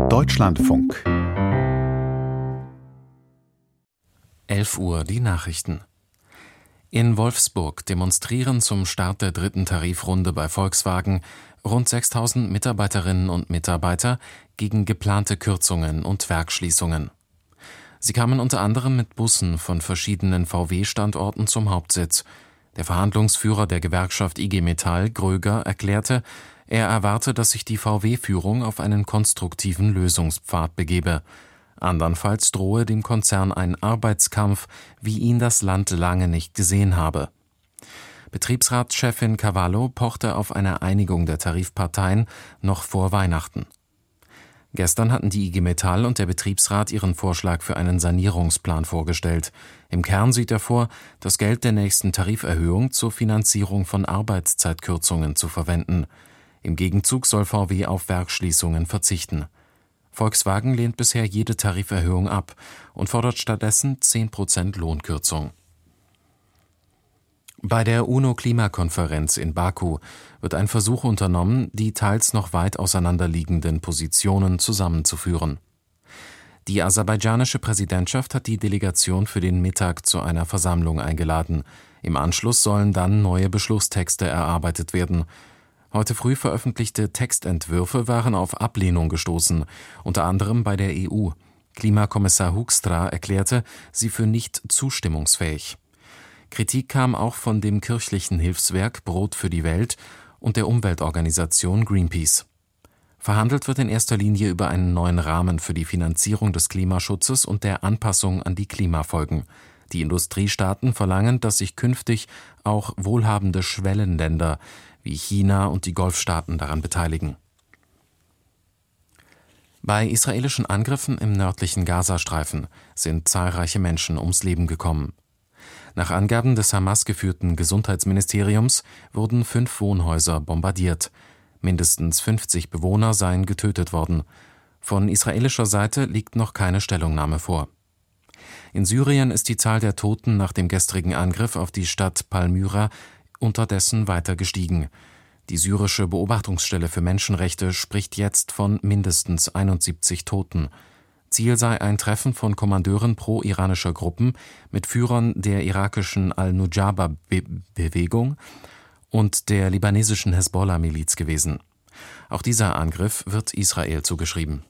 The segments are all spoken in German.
Deutschlandfunk. 11 Uhr die Nachrichten. In Wolfsburg demonstrieren zum Start der 3. Tarifrunde bei Volkswagen rund 6.000 Mitarbeiterinnen und Mitarbeiter gegen geplante Kürzungen und Werksschließungen. Sie kamen unter anderem mit Bussen von verschiedenen VW-Standorten zum Hauptsitz. Der Verhandlungsführer der Gewerkschaft IG Metall, Gröger, erklärte, er erwarte, dass sich die VW-Führung auf einen konstruktiven Lösungspfad begebe. Andernfalls drohe dem Konzern ein Arbeitskampf, wie ihn das Land lange nicht gesehen habe. Betriebsratschefin Cavallo pochte auf eine Einigung der Tarifparteien noch vor Weihnachten. Gestern hatten die IG Metall und der Betriebsrat ihren Vorschlag für einen Sanierungsplan vorgestellt. Im Kern sieht er vor, das Geld der nächsten Tariferhöhung zur Finanzierung von Arbeitszeitkürzungen zu verwenden. Im Gegenzug soll VW auf Werksschließungen verzichten. Volkswagen lehnt bisher jede Tariferhöhung ab und fordert stattdessen 10% Lohnkürzung. Bei der UNO-Klimakonferenz in Baku wird ein Versuch unternommen, die teils noch weit auseinanderliegenden Positionen zusammenzuführen. Die aserbaidschanische Präsidentschaft hat die Delegation für den Mittag zu einer Versammlung eingeladen. Im Anschluss sollen dann neue Beschlusstexte erarbeitet werden. Heute früh veröffentlichte Textentwürfe waren auf Ablehnung gestoßen, unter anderem bei der EU. Klimakommissar Hoekstra erklärte sie für nicht zustimmungsfähig. Kritik kam auch von dem kirchlichen Hilfswerk Brot für die Welt und der Umweltorganisation Greenpeace. Verhandelt wird in erster Linie über einen neuen Rahmen für die Finanzierung des Klimaschutzes und der Anpassung an die Klimafolgen. Die Industriestaaten verlangen, dass sich künftig auch wohlhabende Schwellenländer wie China und die Golfstaaten daran beteiligen. Bei israelischen Angriffen im nördlichen Gazastreifen sind zahlreiche Menschen ums Leben gekommen. Nach Angaben des Hamas-geführten Gesundheitsministeriums wurden 5 Wohnhäuser bombardiert. Mindestens 50 Bewohner seien getötet worden. Von israelischer Seite liegt noch keine Stellungnahme vor. In Syrien ist die Zahl der Toten nach dem gestrigen Angriff auf die Stadt Palmyra unterdessen weiter gestiegen. Die syrische Beobachtungsstelle für Menschenrechte spricht jetzt von mindestens 71 Toten. Ziel sei ein Treffen von Kommandeuren pro-iranischer Gruppen mit Führern der irakischen Al-Nujaba-Bewegung und der libanesischen Hezbollah-Miliz gewesen. Auch dieser Angriff wird Israel zugeschrieben.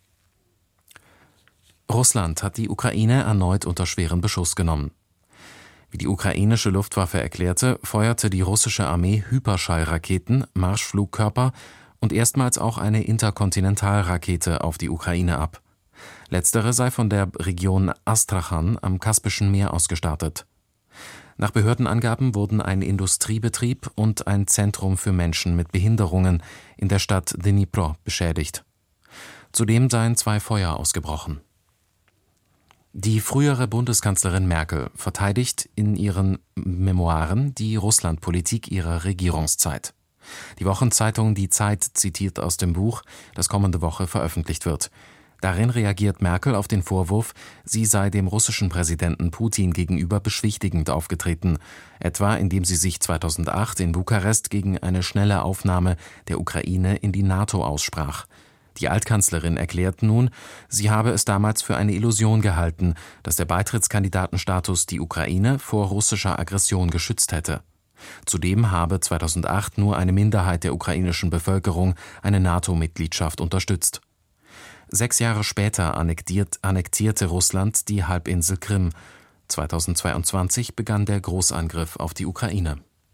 Russland hat die Ukraine erneut unter schweren Beschuss genommen. Wie die ukrainische Luftwaffe erklärte, feuerte die russische Armee Hyperschallraketen, Marschflugkörper und erstmals auch eine Interkontinentalrakete auf die Ukraine ab. Letztere sei von der Region Astrachan am Kaspischen Meer aus gestartet. Nach Behördenangaben wurden ein Industriebetrieb und ein Zentrum für Menschen mit Behinderungen in der Stadt Dnipro beschädigt. Zudem seien 2 Feuer ausgebrochen. Die frühere Bundeskanzlerin Merkel verteidigt in ihren Memoiren die Russlandpolitik ihrer Regierungszeit. Die Wochenzeitung Die Zeit zitiert aus dem Buch, das kommende Woche veröffentlicht wird. Darin reagiert Merkel auf den Vorwurf, sie sei dem russischen Präsidenten Putin gegenüber beschwichtigend aufgetreten, etwa indem sie sich 2008 in Bukarest gegen eine schnelle Aufnahme der Ukraine in die NATO aussprach. Die Altkanzlerin erklärt nun, sie habe es damals für eine Illusion gehalten, dass der Beitrittskandidatenstatus die Ukraine vor russischer Aggression geschützt hätte. Zudem habe 2008 nur eine Minderheit der ukrainischen Bevölkerung eine NATO-Mitgliedschaft unterstützt. 6 Jahre später annektierte Russland die Halbinsel Krim. 2022 begann der Großangriff auf die Ukraine.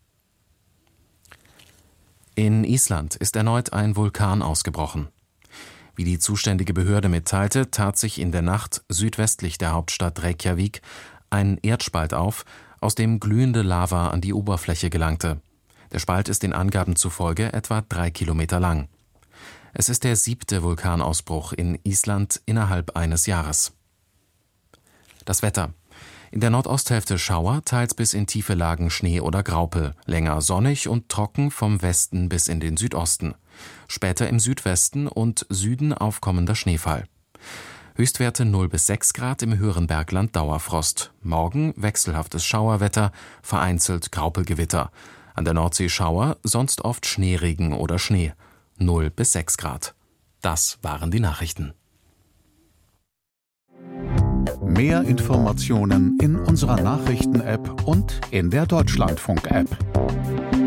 In Island ist erneut ein Vulkan ausgebrochen. Wie die zuständige Behörde mitteilte, tat sich in der Nacht südwestlich der Hauptstadt Reykjavik ein Erdspalt auf, aus dem glühende Lava an die Oberfläche gelangte. Der Spalt ist den Angaben zufolge etwa 3 Kilometer lang. Es ist der 7. Vulkanausbruch in Island innerhalb eines Jahres. Das Wetter. In der Nordosthälfte Schauer, teils bis in tiefe Lagen Schnee oder Graupel, länger sonnig und trocken vom Westen bis in den Südosten. Später im Südwesten und Süden aufkommender Schneefall. Höchstwerte 0 bis 6 Grad, im höheren Bergland Dauerfrost. Morgen wechselhaftes Schauerwetter, vereinzelt Graupelgewitter. An der Nordsee Schauer, sonst oft Schneeregen oder Schnee. 0 bis 6 Grad. Das waren die Nachrichten. Mehr Informationen in unserer Nachrichten-App und in der Deutschlandfunk-App.